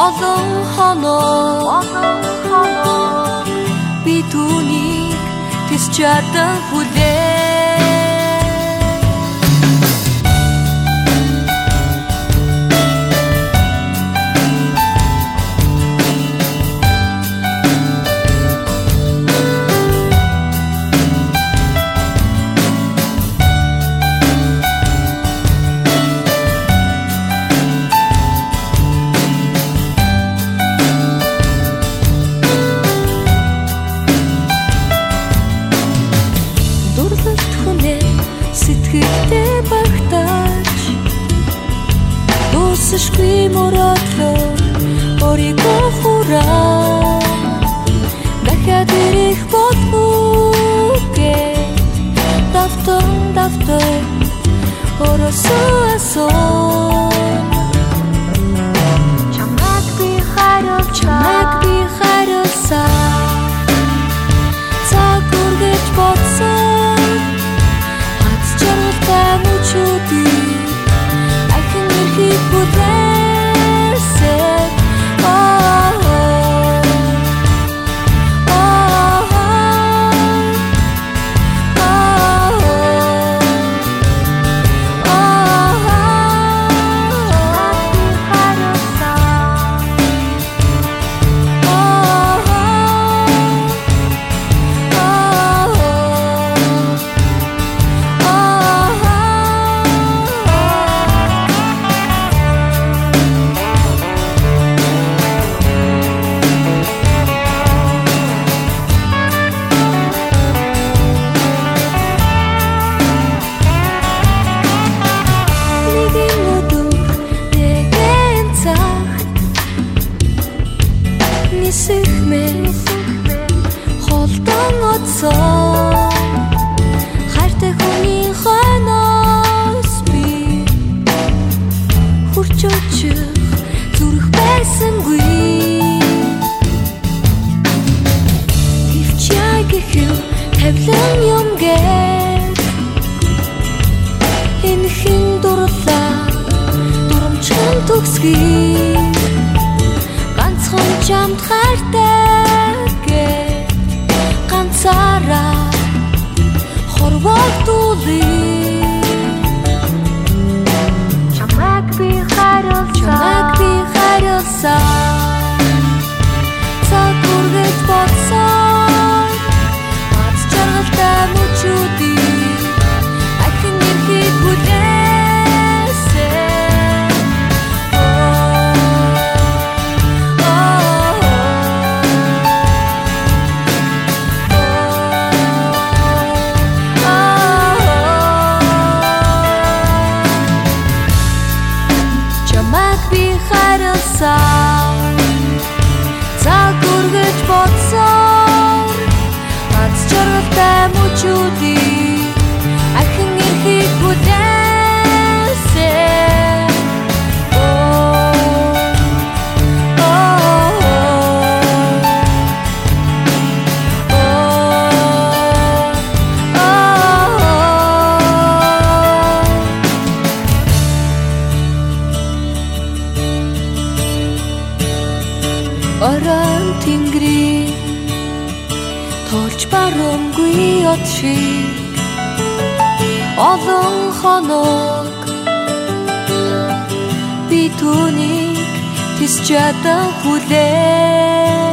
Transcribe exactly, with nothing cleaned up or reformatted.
олон хоноо би түүнийг тэс чадан хүлээ. Сэтгэлдээ багтааж дуусахгүй мородлоо өөрийгөө хураа дахиад ирэх болгүй давтан давтан оросоо асуу чамайг би хариулсан чамайг би хариулсан цаг үргэж бодсон Чуди ахин ирхийг бүдээсээ холдон оцоо хайртай хүний хойноос би хурч очих зүрх байсангүй хөвчяа гэхэв тавлан юм гээд энэ хин дурлаа дурамчхан төгсгий ганцхан чамд хайртай гээд ганцаараа хорвоогдуулъя чамайг би хариулсан чамайг би хариулсан цаг үргэж бодсон аз жаргалтай мөчүүдийг ахин ирхийг хүлээсэн цаг үргэж бодсон аз жаргалтай мөчүүдийг ахин ирхийг хүлээсэн Орон тэнгэрийн толж баруунгүй од шиг олон хоног би түүнийг тэс чадан хүлээ